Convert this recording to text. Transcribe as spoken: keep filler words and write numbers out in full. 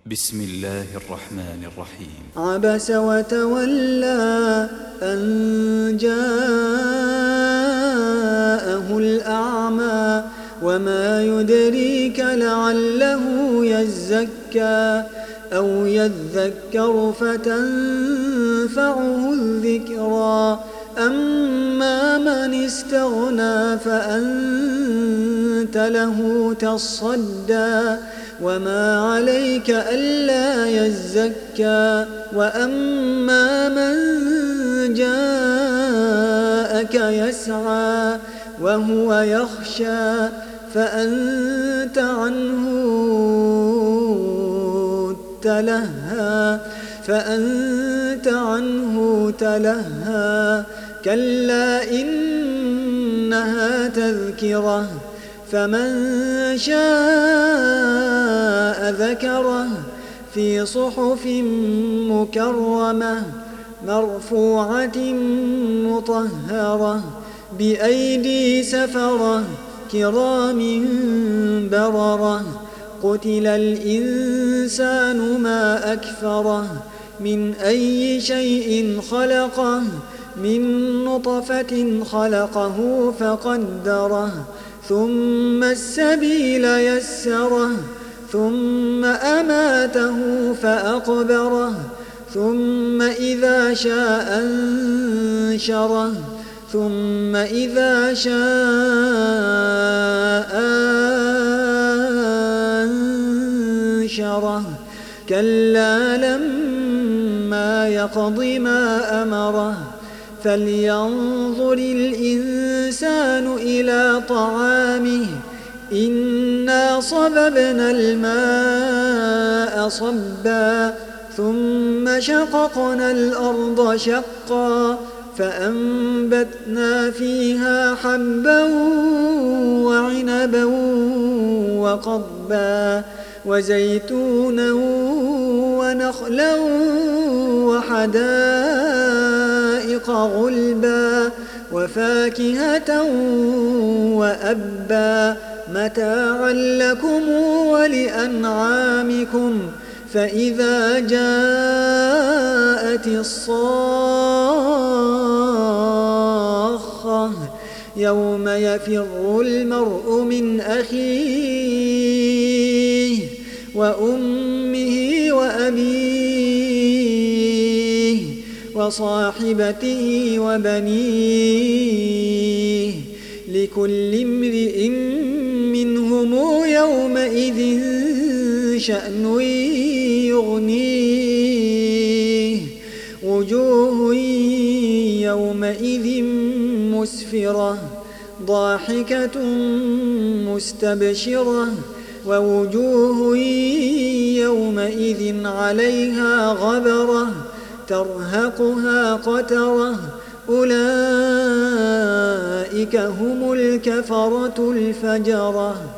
بسم الله الرحمن الرحيم. عبس وتولى أن جاءه الأعمى وما يدريك لعله يزكى أو يذكر فتنفعه الذكرى أما من استغنى فأنت له تصدى وما عليك ألا يزكى وأما من جاءك يسعى وهو يخشى فأنت عنه تلهى فأنت عنه تلهى كلا إنها تذكرة فمن شاء ذكره في صحف مكرمة مرفوعة مطهرة بأيدي سفرة كرام بررة قتل الإنسان ما أكفره من أي شيء خلقه من نطفة خلقه فقدره ثم السبيل يسره ثم أماته فأقبره ثم إذا شاء أنشره ثم إذا شاء أنشره كلا لما يقض ما أمره فلينظر الإنسان إلى طعامه إنا صببنا الماء صبا ثم شققنا الأرض شقا فأنبتنا فيها حبا وعنبا وقضبا وزيتونا ونخلا وحدائق غلبا وفاكهة وأبا متاعا لكم ولأنعامكم فإذا جاءت الصاخة يوم يفر المرء من أخيه وأمه وأبيه وصاحبته وبنيه لكل امرئ منهم يومئذ شأن يغنيه وجوه يومئذ مسفرة ضاحكة مستبشرة ووجوه يومئذ عليها غبرة ترهقها قترة أولئك هم الكفرة الفجرة.